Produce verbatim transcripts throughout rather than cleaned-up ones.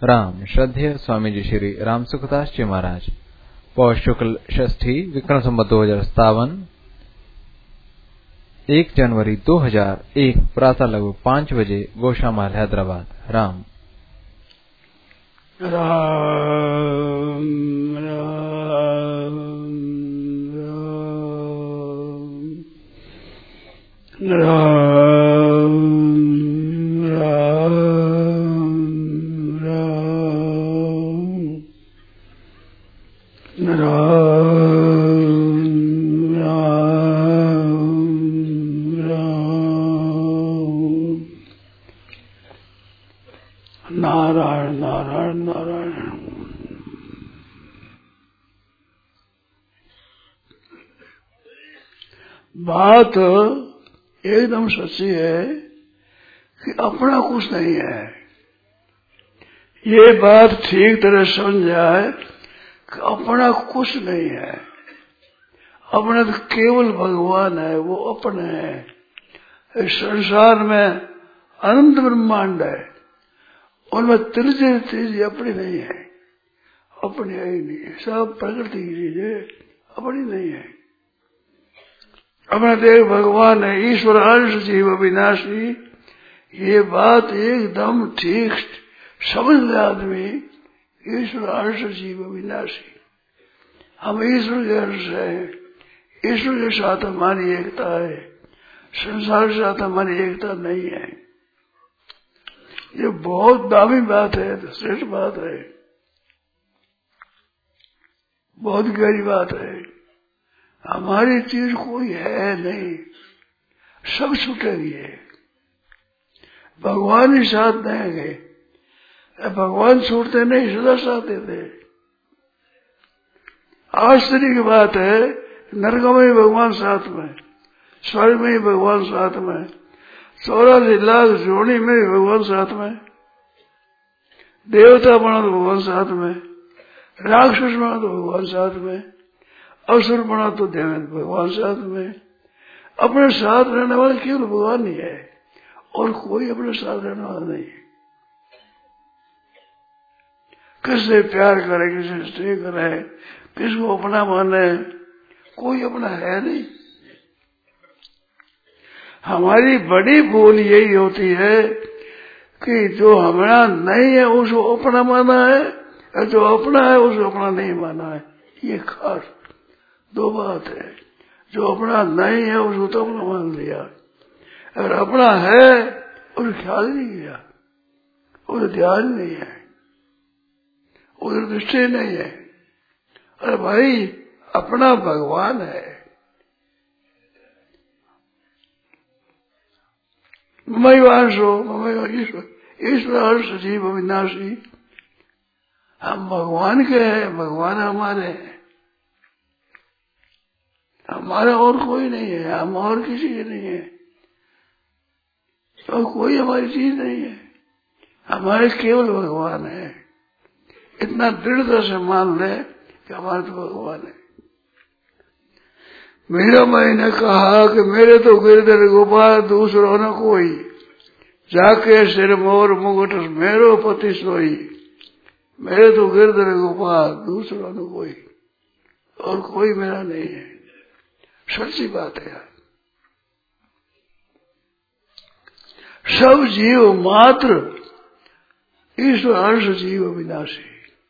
राम श्रद्धेय स्वामी जी श्री राम सुखदास जी महाराज पौष शुक्ल षष्ठी विक्रम संवत दो हजार सत्तावन एक जनवरी दो हजार एक प्रातः लगभग पांच बजे गौशामाल हैदराबाद। राम राम राम राम राम नारायण नारायण नारायण। बात एकदम सच्ची है कि अपना कुछ नहीं है। ये बात ठीक तरह समझ जाए कि अपना कुछ नहीं है, अपना तो केवल भगवान है, वो अपने है। इस संसार में अनंत ब्रह्मांड है, उनमें तिरछे चीज अपनी नहीं है, अपनी है ही नहीं है। सब प्रकृति की चीजें अपनी नहीं है। अपना देख भगवान है, ईश्वर अंश जीव अविनाशी। ये बात एकदम ठीक समझ ले आदमी, ईश्वर अंश जीव अविनाशी। हम ईश्वर के अंश है, ईश्वर के साथ हमारी एकता है, संसार के साथ हमारी एकता नहीं है। ये बहुत दामी बात है, श्रेष्ठ बात है, बहुत गहरी बात है। हमारी चीज कोई है नहीं, सब छूटेगी है, भगवान ही साथ देंगे। भगवान छूटते नहीं, सदा साथ देते। आश्चर्य की बात है, नरक में ही भगवान साथ में, स्वर्ग में ही भगवान साथ में, चौरासी लाख जोड़ी में भी भगवान साथ में, देवता बना तो भगवान साथ में, राक्षस बना तो भगवान साथ में, असुर बना तो देवेंद्र भगवान साथ में। अपने साथ रहने वाले केवल भगवान ही है, और कोई अपने साथ रहने वाला नहीं है। किससे प्यार करे, किससे स्नेह करे, किसको अपना माने, कोई अपना है नहीं। हमारी बड़ी भूल यही होती है कि जो हमारा नहीं है उसको अपना माना है, और जो अपना है उसको अपना नहीं माना है। ये खास दो बात है। जो अपना नहीं है उसको तो अपना मान लिया, अगर अपना है उसको ख्याल नहीं किया, उसे ध्यान नहीं है, उधर दृष्टि नहीं है। अरे भाई, अपना भगवान है। ममई वांशो ममई ईश्वर ईश्वर अंश जीव अविनाशी। हम भगवान के हैं, भगवान हमारे हैं, हमारा और कोई नहीं है, हम और किसी के नहीं है, और कोई हमारी चीज नहीं है, हमारे केवल भगवान है। इतना दृढ़ता से मान ले कि हमारे तो भगवान है। मीरा माई ने कहा कि मेरे तो गिरधर गोपाल दूसरो न कोई, जाके सिर मोर मुकुट मेरो पति सोई। मेरे तो गिरधर गोपाल दूसरो न कोई, और कोई मेरा नहीं है। सच्ची बात है यार। सब जीव मात्र ईश्वर अंश जीव अविनाशी।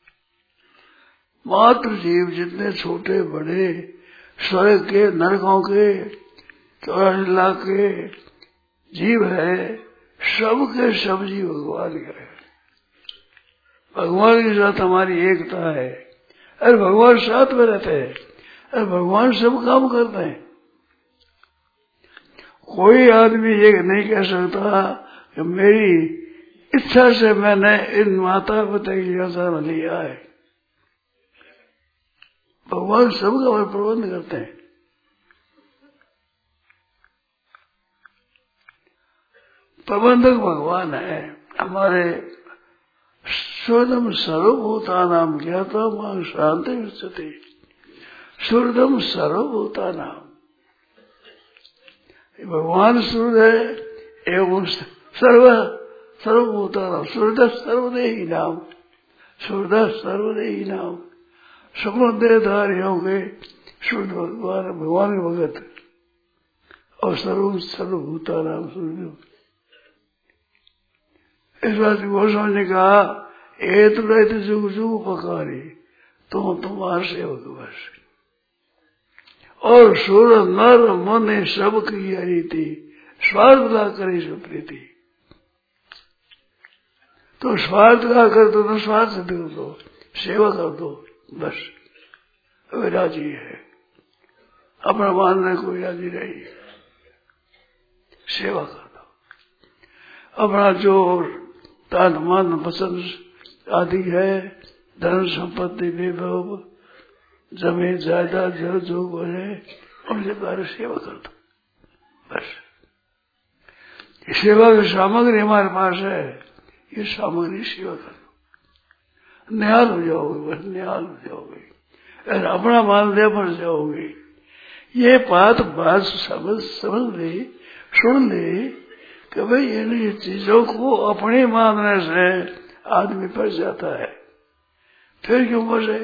मात्र जीव जितने छोटे बड़े, स्वर्ग के नरकों के चौरासी लाख के जीव है, सब के सब जीव भगवान के है। भगवान के साथ हमारी एकता है। अरे भगवान साथ में रहते हैं, अरे भगवान सब काम करते हैं। कोई आदमी ये नहीं कह सकता कि मेरी इच्छा से मैंने इन माता पिता की जन्म लिया है। भगवान सबका प्रबंध करते हैं। प्रबंधक भगवान है। हमारे सुरदम सर्वभूतानाम ज्ञाता मां शांति स्थिति। सुरदम सर्वभूतानाम, भगवान सूर्य है एवं सर्व सर्वभूतानाम। सूर्य सर्वदेही नाम, सूरदास सर्वदेही नाम, सपनों देहधारी होंगे शुद्ध भगवान भगवान के भगत और सर्व सर्वभूता नाम सूर्य। इस बात गोस्वामी ने कहा एक रहते जुग जुग पकारी तुम तुम्हार सेवक बस, और सुर नर मन सब की रीति स्वार्थ ला करे सुप्रीति। तो स्वार्थ ला कर दो तो स्वार्थ दे दो, सेवा कर दो बस, वे राजी है। अपना मानने कोई राजी नहीं, सेवा कर दो। अपना जो तन मन पसंद आदि है, धन संपत्ति विभव जमीन जायदाद जो जो बने उनसे बारे सेवा कर दो बस। सेवा की सामग्री हमारे पास है, ये सामग्री सेवा कर दो, निहाल हो जाओगे बस, निहाल हो जाओगे। अगर अपना मान ले फंस जाओगे। ये बात बात समझ समझ ले, सुन ले कि भाई इन चीजों को अपने मानने से आदमी फंस जाता है। फिर क्यों फंसे?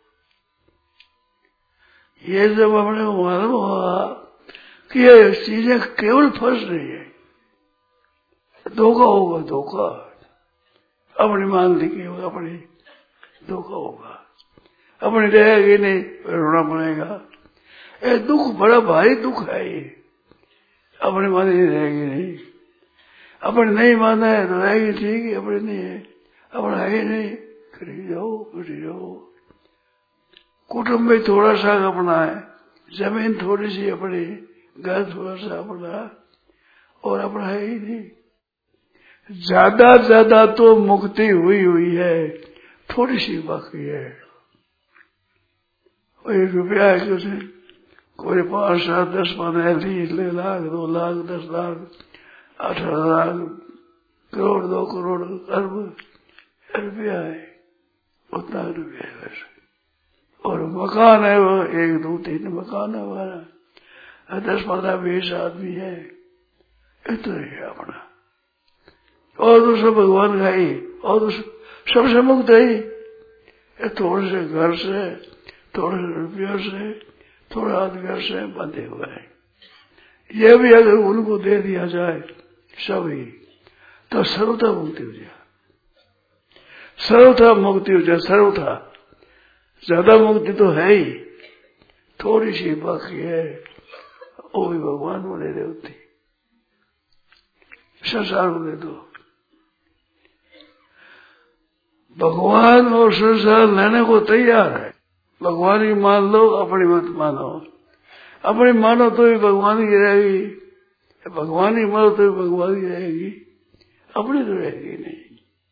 ये जब अपने को मालूम हुआ कि ये चीजें केवल फंस रही है, धोखा होगा, धोखा अपनी मान ली केवल अपनी, धोखा होगा, अपनी रहेगी नहीं, रोना पड़ेगा। ये दुख बड़ा भारी दुख है, ये अपनी मानी रहेगी नहीं, अपने नहीं माना है तो रहेगी ठीक है, अपने नहीं है, अपना है नहीं, करी जाओ करी जाओ। कुटुंब में थोड़ा सा अपना है, जमीन थोड़ी सी अपनी, घर थोड़ा सा अपना, और अपना है ही नहीं। ज्यादा ज्यादा तो मुक्ति हुई हुई है, थोड़ी सी बाकी है। एक रुपया है कि उसे कोई पांच सात दस पंद्रह बीस लाख दो लाख दस लाख अठारह लाख करोड़ दो करोड़ अरब रुपया है, उतना रुपया है बस। और मकान है वो एक दो तीन मकान है हमारा, दस पंद्रह बीस आदमी है, इतना है अपना। और तो सब भगवान का ही, और तो सबसे मुक्त है। थोड़े से घर से, थोड़े से रुपयों से, थोड़ा आदमियों से बंधे हुए हैं। ये भी अगर उनको दे दिया जाए सभी, तो सर्वथा मुक्ति हो जाए, सर्वथा मुक्ति हो जाए, सर्वथा। ज्यादा मुक्ति तो है ही, थोड़ी सी बाकी है, वो भी भगवान को दे होती, संसार को दे दो। भगवान और संसार लेने को तैयार है। भगवान की मान लो, अपनी मत मानो। अपनी मानो तो भी भगवान की रहेगी, भगवान की मानो तो भी भगवान की रहेगी, अपनी तो रहेगी नहीं।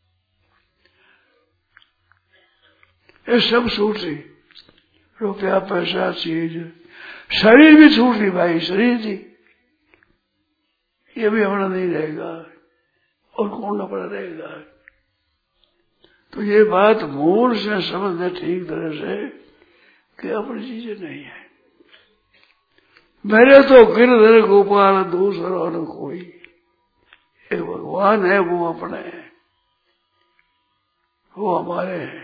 ये सब छूट रही, रुपया पैसा चीज, शरीर भी छूट रही भाई, शरीर जी ये भी अपना नहीं रहेगा, और कौन अपना रहेगा। तो ये बात मूल से समझना ठीक तरह से कि अपनी चीजें नहीं है। मेरे तो गिरधर गोपाल दूसरा न कोई, एक भगवान है, वो अपने हैं, वो हमारे हैं,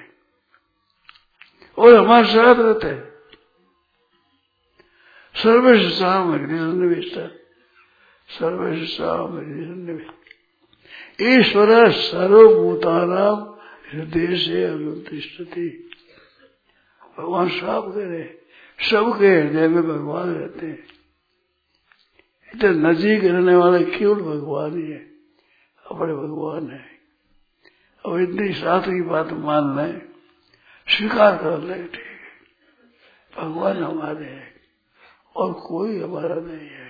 और हमारे साथ रहते हैं। सर्वेश साम हृदय सन्निविष्ट, सर्वेश साम हृदय सन्निविष्ट, ईश्वर सर्वभूतानाम हृदय से अनुतिष्ठति। भगवान साफ कह रहे, सबके हृदय में भगवान रहते हैं। इतने नजीक रहने वाले केवल भगवान ही है, अपने भगवान है। और इतनी साथ की बात मान लें, स्वीकार कर ले, ठीक है, भगवान हमारे हैं और कोई हमारा नहीं है।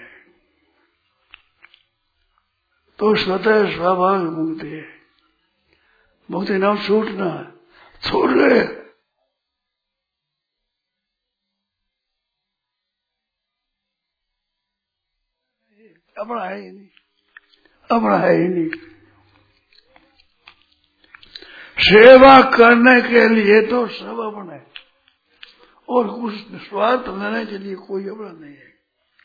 तो स्वतः स्वाभाविक मुक्ति है। मुक्ति नाम छूटना, छोड़ गए अपना है ही नहीं, अपना है ही नहीं। सेवा करने के लिए तो सब अपना है, और कुछ स्वार्थ लेने के लिए कोई अपना नहीं है।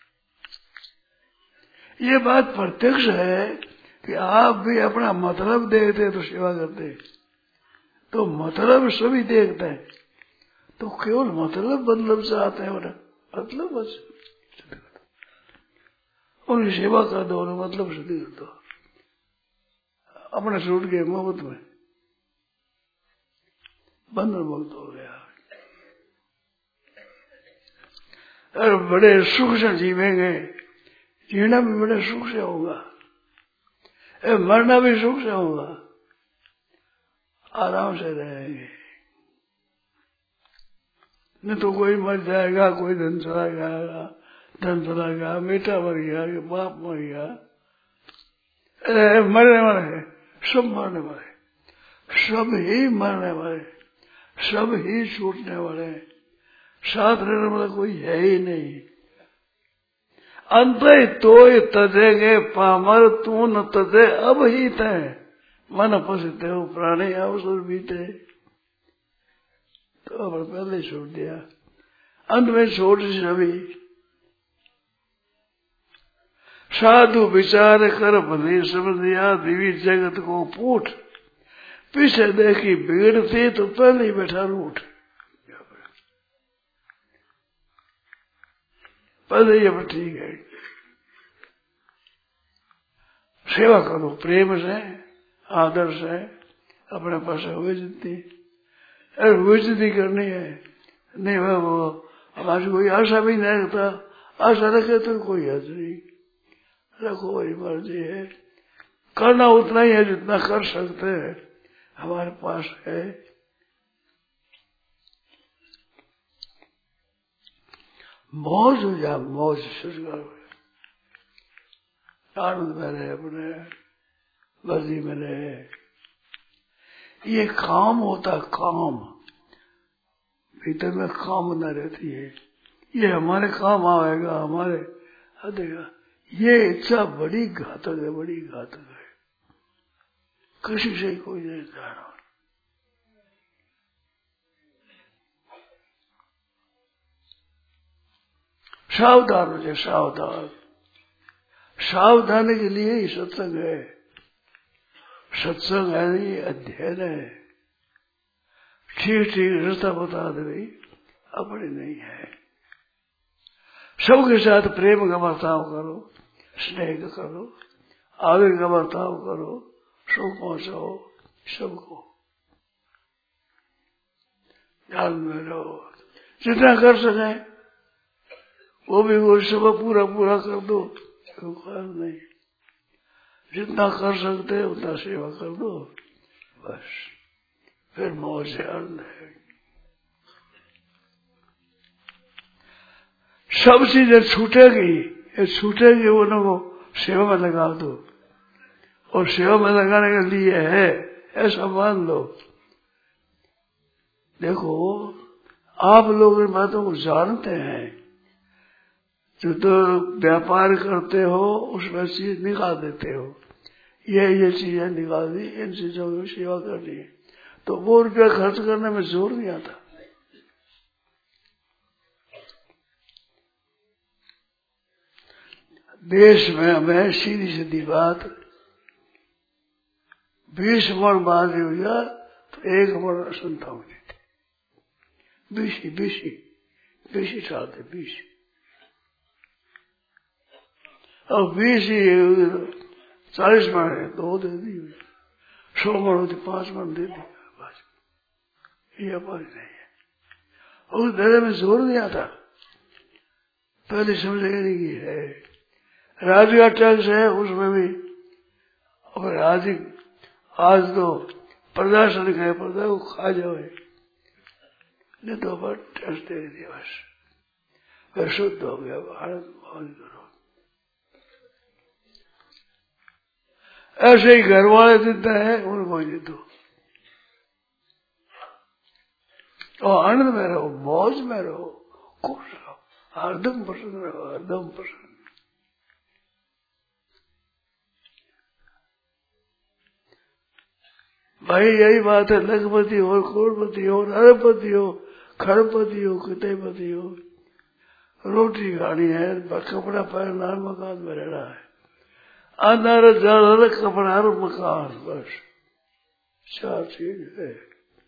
ये बात प्रत्यक्ष है कि आप भी अपना मतलब देखते तो सेवा करते, तो मतलब सभी देखते हैं, तो केवल मतलब मतलब से आते हैं, मतलब बस उनकी सेवा कर दो, उन्हें मतलब से दे दो, अपने छूट गए मोहब्बत में, बंधन मुक्त हो गया। और बड़े सुख से जीवेंगे, जीना भी बड़े सुख से होगा, मरना भी सुख से होगा, आराम से रहेंगे। नहीं तो कोई मर जाएगा, कोई धन चला जाएगा, धन चला गया, बेटा मर गया, बाप मर गया, मरने वाले सब मरने वाले, सब ही मरने वाले, सब ही छूटने वाले, साथ रहने वाला कोई है ही नहीं। अंत तो तजेगे पामर तू न तजे अब ही तय मन पसते हो प्राणी अवसर बीते। तो अब पहले छोड़ दिया, अंत में छोड़ सभी साधु विचार कर भली समझ दिया, दिवी जगत को पूठ पीछे देखी भीड़ थी तो पहले ही बैठा रूठ, पहले ये ठीक है। सेवा करो प्रेम से, आदर से, अपने पास हुए जितनी अरे हुए जितनी करनी है, नहीं वो हमारी कोई आशा भी नहीं रखता, आशा रखे तो कोई हद नहीं, रखो वही मर्जी है, करना उतना ही है जितना कर सकते हैं, हमारे पास है। मौज हो जा, मौज स्वर्ग आनंद में रहे, अपने मर्जी में रहे। ये काम होता, काम भीतर में कामना रहती है, ये हमारे काम आएगा, हमारे देगा। ये इच्छा बड़ी घातक है, बड़ी घातक है, किसी से कोई नहीं जाना। सावधान हो जाए, सावधान, सावधानी के लिए ही सत्संग है। सत्संग है नहीं, अध्ययन है, ठीक ठीक रास्ता बता दे भाई, अपने नहीं है। सबके साथ प्रेम का बर्ताव करो, स्नेह करो, आदर का बर्ताव करो, सुख पहुंचाओ सबको, ध्यान में रहो, जितना कर सके वो भी वो सब पूरा पूरा कर दो, नहीं, जितना कर सकते हैं उतना सेवा कर दो, बस फिर मौज से आनंद है। सब चीजें छूटेगी, ये छूटेगी उनको सेवा में लगा दो, और सेवा में लगाने के लिए है ऐसा मान लो। देखो आप लोग इन बातों को जानते हैं, जो तो व्यापार करते हो उसमें चीज निकाल देते हो, ये ये चीजें निकाल दी, इन चीजों की सेवा करनी है, तो वो रुपया खर्च करने में जोर नहीं आता। देश में हमें सीधी सीधी बात, बीस मन बाजी हो गया तो एक मन सुनता हूं, बीसी बीसी बीसी चाहते बीस, और बीस ही चालीस मन है दो दे दी, सौ मन होती पांच मन दे दी, बस ये व्यापारी नहीं है। उस धैर्य में जोर नहीं आता, पहले समझेगी की है। राजगा टैक्स है उसमें भी, और आज आज तो प्रदर्शन गए, पर्दा को खा जाए, नहीं तो पर टैक्स दे दिया, बस फिर शुद्ध हो गया, भारत मौज करो। ऐसे ही घर वाले देते हैं, उनको दे दो, और आनंद में रहो, मौज में रहो, खुश रहो, हरदम प्रसन्न रहो, हरदम प्रसन्न। भाई यही बात है, लखपति हो, करोड़पति हो, अरबपति हो, खरबपति हो, कितनेपति हो, रोटी खानी है, कपड़ा पहनना, मकान में रहना है, अनार जल कपड़ा और मकान, बस चार चीज है।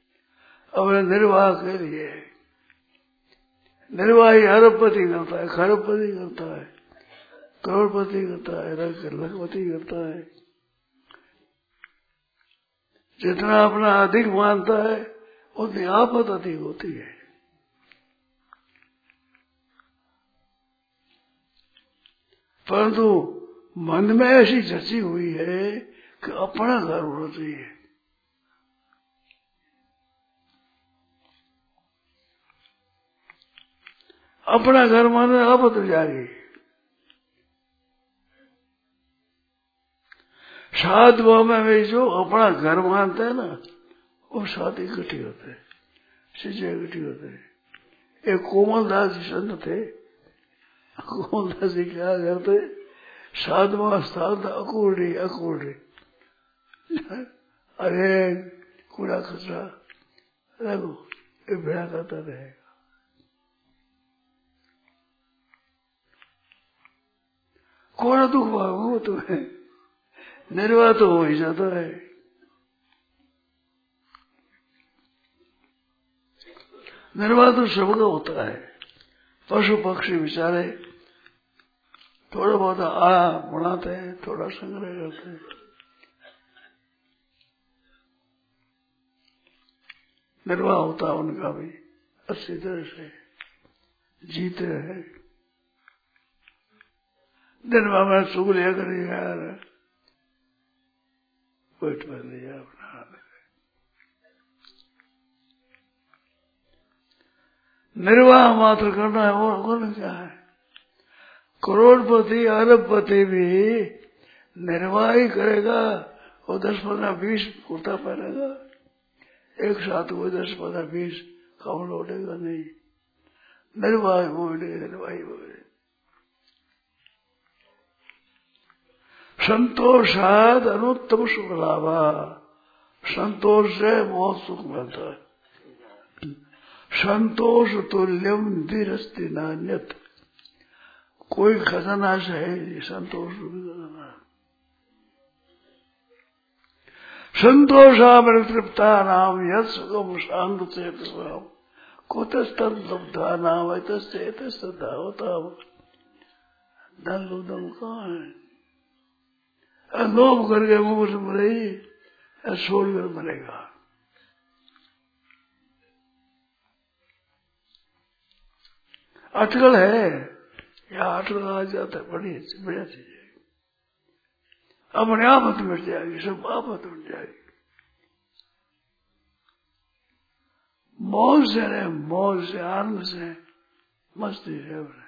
अपने निर्वाह के लिए। निर्वाह ही अरबपति करता है, खरबपति करता है, करोड़पति करता है, लखपति करता है। जितना अपना अधिक मानता है उतनी आफत अधिक होती है। परंतु मन में ऐसी जची हुई है कि अपना घर होना चाहिए। अपना घर माने आफत हो जाएगी। सात भाव में भी जो अपना घर मानते हैं ना, वो सात इकट्ठी होते हैं, शिष्य इकट्ठी होते हैं। एक कोमलदास जी संत थे। कोमलदास जी क्या करते, सातवां स्थान था अकूड़ी अकूड़ी। अरे कूड़ा कचरा रखो, ये भेड़ा करता रहेगा। कौन दुख भागो तुम्हें, निर्वाह तो हो ही जाता है। निर्वाह तो सबका होता है। पशु पक्षी बेचारे थोड़ा बहुत आड़ा बनाते हैं, थोड़ा संग्रह करते हैं। निर्वाह होता है उनका भी अच्छी तरह से, जीते हैं। निर्वाह में सुख लिया करिए यार, पेट भर लिया अपना। निर्वाह मात्र करना है, और कौन क्या है। करोड़पति अरबपति भी निर्वाह ही करेगा, वो दस पंद्रह बीस कुर्ता पहनेगा, एक साथ वो दस पंद्रह बीस कम लौटेगा नहीं। निर्वाह बोले, निर्वाही बोले। संतोषाद अनुत्तम सुख लाभा, संतोष से बहुत सुख मिलता है। संतोष तुल्यम धीरस्ति नान्यत, कोई खजाना से है संतोष खजाना। संतोषा में तृप्ता नाम यद सुखम शांत चेत स्वाम कुतस्तब्धा नाम एतस्येत श्रद्धा होता। धन लोदम कहाँ है, लोभ करके मुंह से मरेगी, छोड़कर मरेगा। अटकल है, या अटकल आ जाता है, बड़ी बढ़िया चीज है। अपने आफत मिट जाएगी, सब आफत मिट जाएगी। मौज से रहे, मौज से, आनंद से, मस्ती से रहे।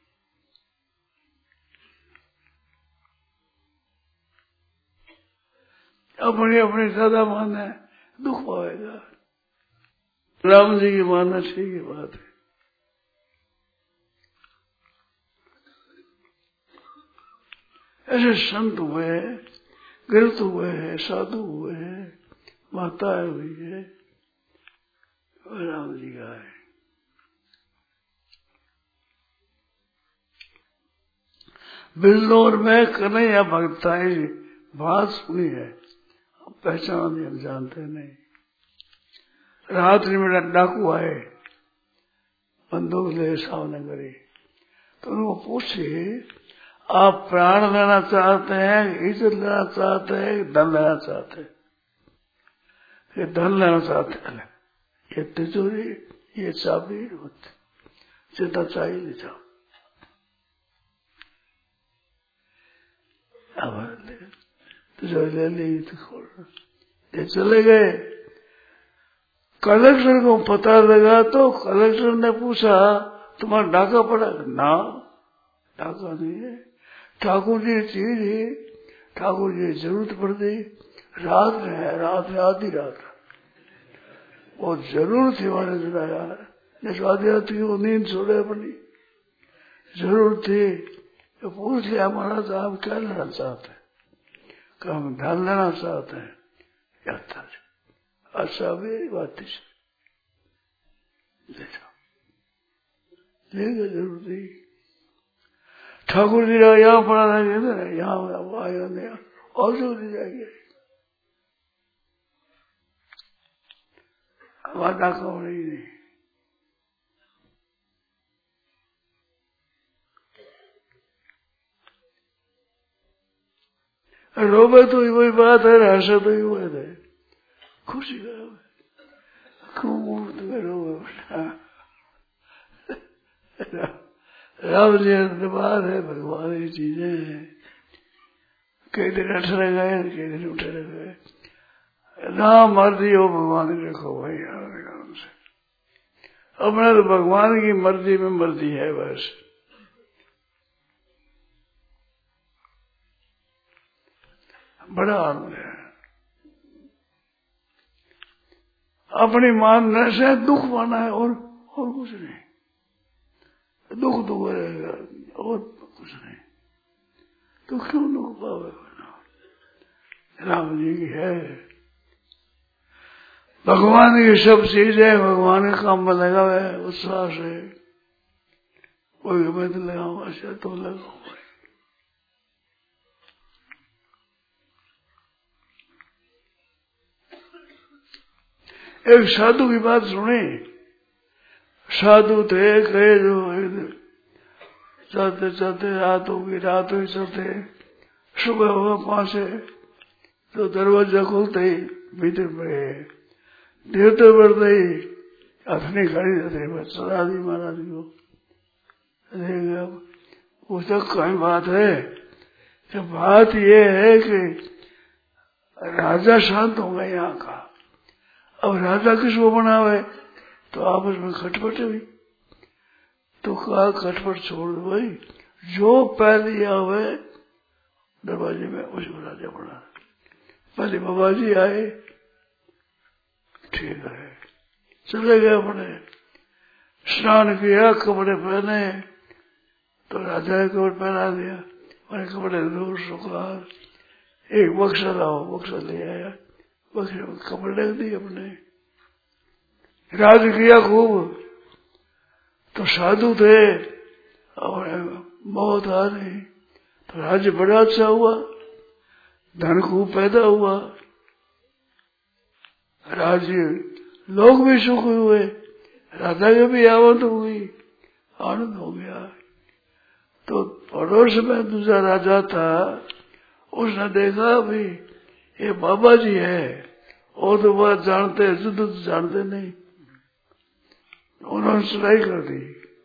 अपनी अपनी ज्यादा मानना दुख पाएगा। राम जी की मानना ठीक है, बात है। ऐसे संत हुए हैं, गृहस्थ हुए हैं, साधु हुए हैं, माताएं हुई है, राम जी का है। बिल्लोर में कन्हैया भक्ताई बात सुनी है, पहचान नहीं, हम जानते नहीं। रात्रि में डाकू आए, बंदूक ले सामने करी, तो उनको पूछे आप प्राण लेना चाहते हैं, इज्जत लेना चाहते हैं, धन लेना चाहते हैं? ये धन लेना चाहते हैं, ये तिजोरी, ये चाबी होती, जितना चाहिए ले जाओ। अब तिजोरी ले ली तो खोल, ये चले गए। कलेक्टर को पता लगा तो कलेक्टर ने पूछा तुम्हारा डाका पड़ा? ना, डाका नहीं है, ठाकुर जी चीज ही, ठाकुर जी जरूरत पड़ गई, रात में है, रात में आधी रात, वो जरूर थी मैंने चुराया है। जैसे आधी रात की वो नींद छोड़े अपनी, जरूर थी तो पूछ लिया महाराज आप क्या लेना चाहते हैं? कि हम धन लेना चाहते हैं। यात्रा अच्छा मेरी बात ले जाओ, लेंगे जरूर थी। ठाकुर जी का यहाँ पड़ा रहेगा, यहाँ आया नहीं और जो ले जाएंगे। वादा कौड़ी नहीं। रोवे तो वही बात है, हंसे तो ही बात है, खुशी का क्यों तुम्हें रोवे? राम जी दरबार है, भगवान की चीजें हैं, कई दिन अठरे गए, कई दिन उठे गए, राम मर्जी हो भगवान की रखो भाई आराम से। अपना तो भगवान की मर्जी में मर्जी है बस। बड़ा आनंद है। अपनी मानने से दुख माना है और और कुछ नहीं। दुख दुख रहेगा और कुछ नहीं, तो क्यों दुख पावे? राम जी की है, भगवान की सब चीजें भगवान के काम में लगा हुआ है उत्साह से। कोई मैं तो लगाऊंगा, अच्छा तो लगाऊंगा। एक साधु की बात सुने। साधु थे कहे जो चलते चलते रात होगी, रात हुई चलते, सुबह हुआ पांच से तो दरवाजा खोलते ही भीतर पड़े, देवते बढ़ते ही अपनी खड़ी रहते बस राजी महाराज को देगा। वो तो कहीं बात है, तो बात ये है कि राजा शांत होगा यहाँ का। अब राजा किसको बनावे? तो आपस में खटपट हुई, तो कहा खटपट छोड़ दो भाई, जो पहले आवे दरवाजे में उसको राजा बना। पहले बाबा जी आए, ठीक है, चले गए अपने, स्नान किया, कपड़े पहने, तो राजा ने कपड़े पहना दिया, मैंने कपड़े दूर सुखार, एक बक्सा लाओ, बक्सा ले आया, बक्से में कपड़े रख दिए अपने, राज किया खूब। तो साधु थे और बहुत आ रही, तो राज्य बड़ा अच्छा हुआ, धन खूब पैदा हुआ, राज्य लोग भी सुख हुए, राजा के भी आवत हुई, आनंद हो गया। तो पड़ोस में दूसरा राजा था, उसने देखा भी ये बाबा जी है, और तो बात जानते हैं, युद्ध तो जानते नहीं, उन्होंने सुनाई कर दी।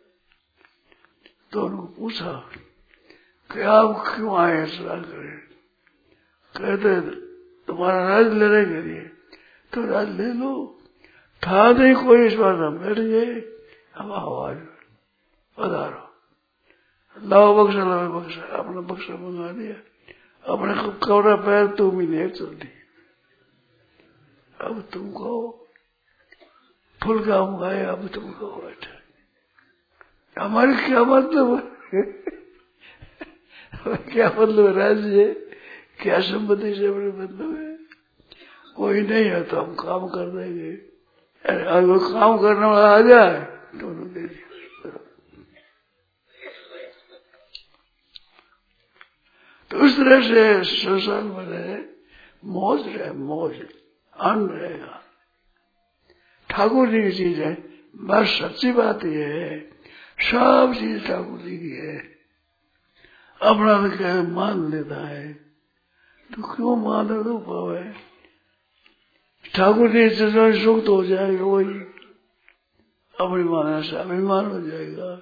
तो उनको पूछा कि आप क्यों आए सलाह करें? कहते तुम्हारा राज लेने के लिए। तो राज ले लो, था नहीं कोई इस बार हम बैठ गए, हम आवाज पधारो, लाओ बक्सा, लाओ बक्सा, अपना बक्सा मंगा दिया, अपने कपड़ा पैर तुम ही ले चल दी। अब तुम कहो, फुल का मंगाए, अब तुम कहो बैठे, हमारी क्या मतलब है? क्या मतलब राज्य, क्या संपत्ति से बड़े मतलब है? कोई नहीं है तो हम काम कर देंगे, अगर काम करने वाला आ जाए तो उन्होंने दे दिया। तो उस तरह से संसार में रहे, मौज रहे, मौज आनंद रहेगा। ठाकुर जी की चीज है, बस सच्ची बात यह है, सब चीज ठाकुर जी की है। अपना तो क्या मान लेता है, तो क्यों मान दो पावे? ठाकुर जी से सुख तो हो जाएगा, वही अपनी माना से अभिमान हो जाएगा।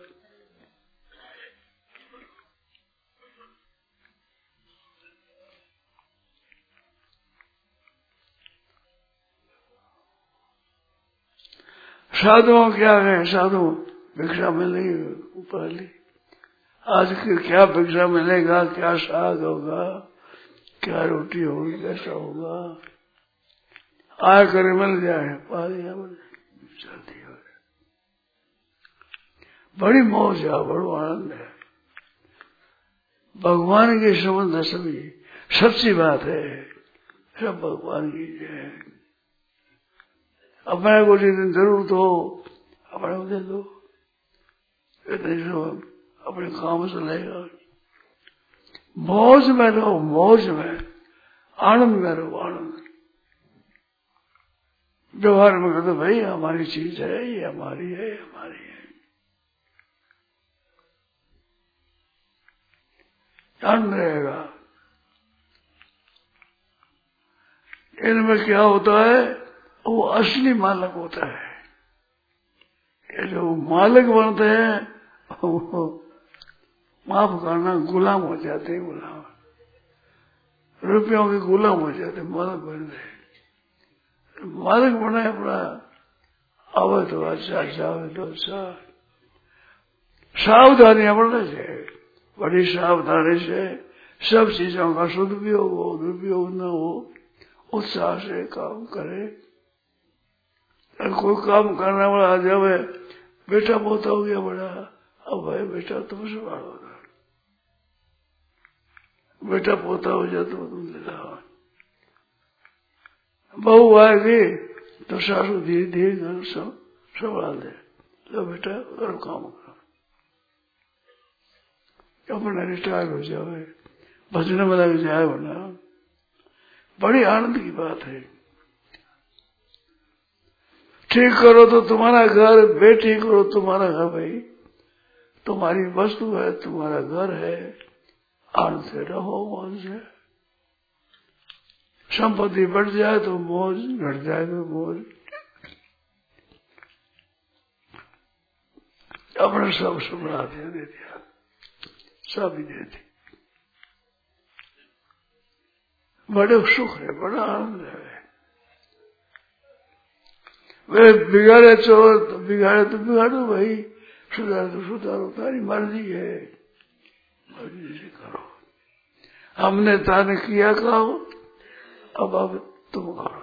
साधुओं क्या है, साधु भिक्षा मिलेगी ऊपर ली, आज की क्या भिक्षा मिलेगा, क्या साग होगा, क्या रोटी होगी, कैसा होगा, आय कर मिल जाए, पा दिया चलती हो, बड़ी मौज है, बड़ो आनंद है। भगवान के संबंध सभी सच्ची बात है, सब भगवान की है। अपने को जिस दिन जरूरत हो अपने को दे दो, अपने काम से लेगा। मौज में रहो, मौज में, आनंद में रहो, आनंद। व्यवहार में कहते भाई हमारी चीज है, ये हमारी है, हमारी है। ध्यान रहेगा। इनमें क्या होता है, वो असली मालिक होता है। ये जो मालिक बनते हैं वो माफ करना गुलाम हो जाते हैं, गुलाम रुपयों के गुलाम हो जाते, मालिक बनते। मालिक बने अपना आवे तो अच्छा, जावे तो अच्छा। सावधानियां बढ़ने से, बड़ी सावधानी से सब चीजों का सदुपयोग हो, दुरुपयोग न हो, उत्साह से काम करे। कोई काम करने वाला आ जावे, बेटा पोता हो गया बड़ा, अब भाई बेटा तुम संभालो, बेटा पोता हो जाए तो तुम ले जाओ। बहू आएगी तो सासू धीरे धीरे घर सब संभाल दे, लो बेटा करो काम करो, अपना रिटायर हो जाए, भजन में लग जाए वरना। बड़ी आनंद की बात है। ठीक करो तो तुम्हारा घर, बेठीक करो तुम्हारा घर। भाई तुम्हारी वस्तु है, तुम्हारा घर है, आनंद से रहो, मौज से। संपत्ति बढ़ जाए तो मौज, घट जाए तो मौज। अपने सब सुना दे दिया, सब ही दे दी। बड़े सुख है, बड़ा आनंद है। वे बिगाड़े चोर तो बिगाड़े तो बिगाड़ो भाई, सुधार तो सुधारो, तारी मर्जी है, मर्जी से करो। हमने ताने किया कहो, अब अब तुम करो।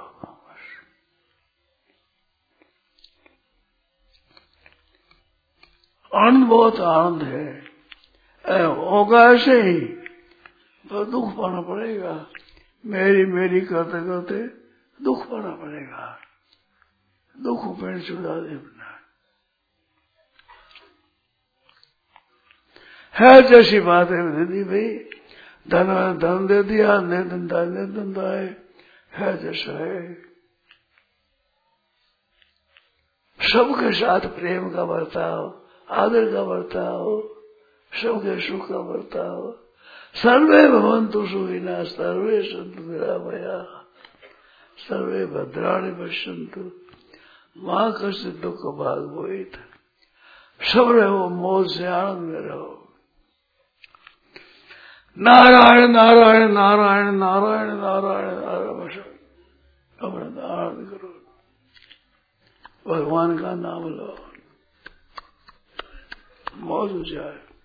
आनंद बहुत आनंद है। होगा ऐसे ही तो दुख पाना पड़ेगा। मेरी मेरी करते करते दुख पाना पड़ेगा। दुख पेड़ छुड़ा दे अपना है। जैसी बात है दीदी भाई, धन धन दे दिया, ने धंधा ने धंधा है, है जैसा है। सबके साथ प्रेम का बर्ताव, आदर का बर्ताव, सबके सुख का बर्ताव। सर्वे भवन्तु सुखिनः, सर्वे सन्तु निरामयाः, सर्वे भद्राणि पश्यन्तु मां कश्चित् दुख भाग भूयित। सब रहो मौज से, आनंद में रहो। नारायण नारायण नारायण नारायण नारायण नारायण, अपना आनंद करो, भगवान का नाम लो, मौज हो जाए।